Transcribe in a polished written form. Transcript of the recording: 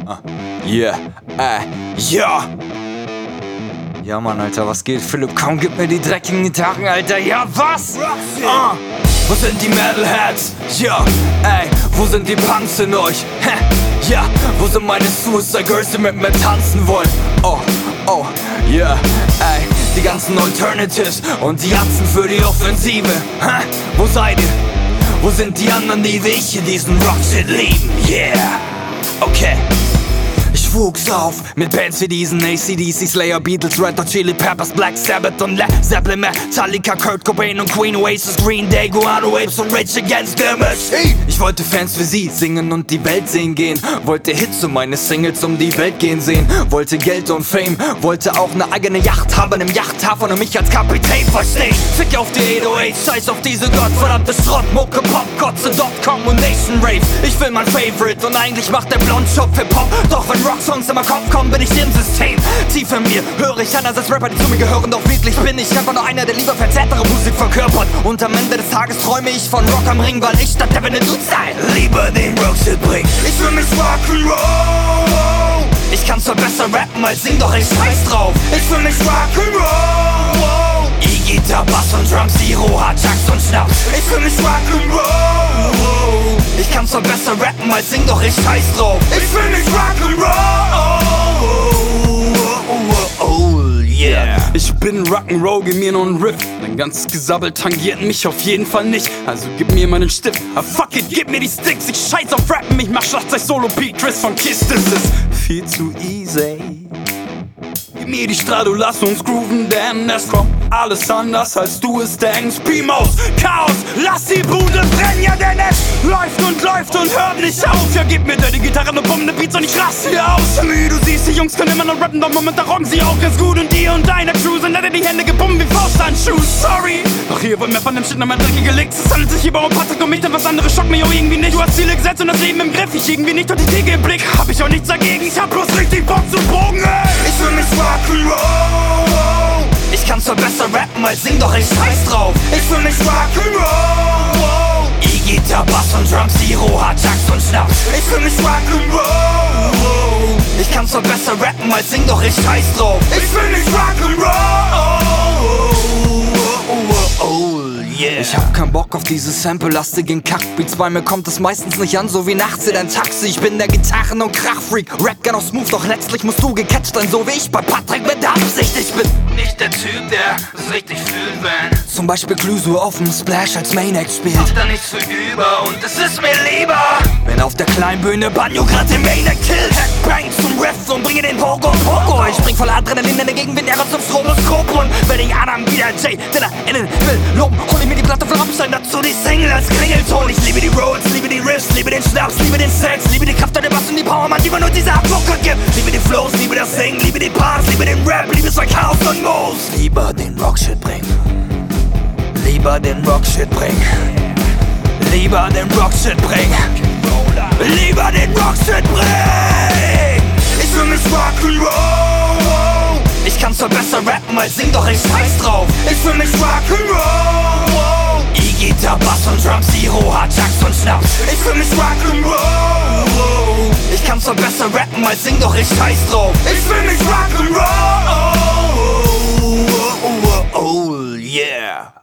Yeah, ja! Ja, Mann, Alter, was geht? Philipp, komm, gib mir die dreckigen Gitarren, Alter. Ja, was? Wo sind die Metalheads? Ja, wo sind die Punks in euch? Ja, wo sind meine Suicide Girls, die mit mir tanzen wollen? Yeah, die ganzen Alternatives und die Atzen für die Offensive. Wo seid ihr? Wo sind die anderen, die wie ich diesen Rockshit lieben? Yeah, okay. Ich wuchs auf mit Bands wie diesen AC/DC, Slayer, Beatles, Red Hot Chili Peppers, Black Sabbath und Led Zeppelin, Metallica, Kurt Cobain und Queen, Oasis, Green Day, Guano Apes und Rage Against the Machine. Ich wollte Fans für sie singen und die Welt sehen gehen, wollte Hits und meine Singles um die Welt gehen sehen, wollte Geld und Fame, wollte auch eine eigene Yacht haben im Yachthafen und mich als Kapitän verstehen. Fick auf die 808, scheiß auf diese gottverdammte Schrottmucke, Popkotze.com und Nation Rave. Ich will mein Favorite und eigentlich macht der Blondschopf Hip-Hop, doch wenn Rocksongs in meinen Kopf kommen, bin ich im System. Tief in mir höre ich einerseits Rapper, die zu mir gehören, doch wirklich bin ich einfach nur einer, der lieber verzerrtere Musik verkörpert. Und am Ende des Tages träume ich von Rock am Ring, weil ich statt der Dude sein lieber den Rockshit bring. Ich will mich rock'n'roll. Ich kann zwar besser rappen als sing, doch ich scheiß drauf. Ich will mich rock'n'roll. E-Gitarre, Bass und Drums, Zero, Hardjacks und Schnaps. Ich will mich rock'n'roll. Ich kann zwar besser rappen als sing, doch ich scheiß drauf. Ich will mich rock'n'roll. Yeah. Ich bin Rock'n'Roll, gib mir nur einen Riff. Dein ganzes Gesabbel tangiert mich auf jeden Fall nicht. Also gib mir meinen Stift, fuck it, gib mir die Sticks. Ich scheiß auf Rappen, ich mach Schlagzeug Solo Beat, Chris von Kiss, das ist viel zu easy. Gib mir die Strado, lass uns grooven, denn es kommt alles anders, als du es denkst. Primos, Chaos, lass die Bude brennen, ja denn es läuft und hört nicht auf. Ja, gib mir die Gitarre und bummende Beats und ich raste hier aus. Wie du siehst, die Jungs können immer noch rappen, doch momentan rocken sie auch ganz gut. Und dir und deiner Crew sind leider die Hände gebunden wie Fausthandschuhe, sorry. Doch hier wird mehr von dem Shit noch mal dreckig gelegt. Es handelt sich hierbei um Patrick und mich, denn was anderes schockt mich auch irgendwie nicht. Du hast Ziele gesetzt und das Leben im Griff, ich irgendwie nicht und die Theke im Blick. Hab ich auch nichts dagegen, ich hab bloß richtig Bock zu bogen, ey. Ich will mich rock'n'roll. Ich kann zwar besser rappen als sing, doch ich scheiß drauf. Ich will mich rock'n'roll. E-Gitarre, Bass und Drums, Zero, Hardjacks und Schnaps. Ich will mich rock'n'roll. Ich kann zwar besser rappen als sing, doch ich scheiß drauf. Ich will mich rock'n'roll. Yeah. Ich hab keinen Bock auf diese sample-lastigen Kackbeats. Bei mir kommt es meistens nicht an, so wie nachts in ein Taxi. Ich bin der Gitarren- und Krachfreak, Rap gerne auch smooth, doch letztlich musst du gecatcht sein, so wie ich bei Patrick mit der Absicht. Ich bin nicht der Typ, der es richtig fühlt, wenn zum Beispiel Clueso auf dem Splash als Main Act spielt. Hab da nichts für über und es ist mir lieber, wenn auf der kleinen Bühne Banjo grad den Main Act killt. Bang zum Riff und bringe den Pogo. Ich spring voller Adrenalin in der Gegenwind, er zum Stroboskop. Und wenn ich Adam wieder J, der in den Himmel loben, hol ich mir die Platte von Rammstein, dazu die Single als Klingelton. Ich liebe die Roads, liebe die Riffs, liebe den Schnaps, liebe den Sex, liebe die Kraft der Bass und die Power, man, die man nur diese Abwucke gibt. Liebe die Flows, liebe das Singen, liebe die Parts, liebe den Rap, liebe es Chaos und Moves. Lieber den Rockshit bring, lieber den Rockshit bring, lieber den Rockshit bring, lieber den Rockshit bring. Ich will mich rock'n'roll. Ich kann zwar besser rappen als sing, doch ich scheiß drauf. Ich will mich rock'n'roll. E-Gitarre, Bass und Drums, Zero, Hardjacks und Schnaps. Ich will mich rock'n'roll. Ich kann zwar besser rappen als sing, doch ich scheiß drauf. Ich will mich rock'n'roll. Yeah.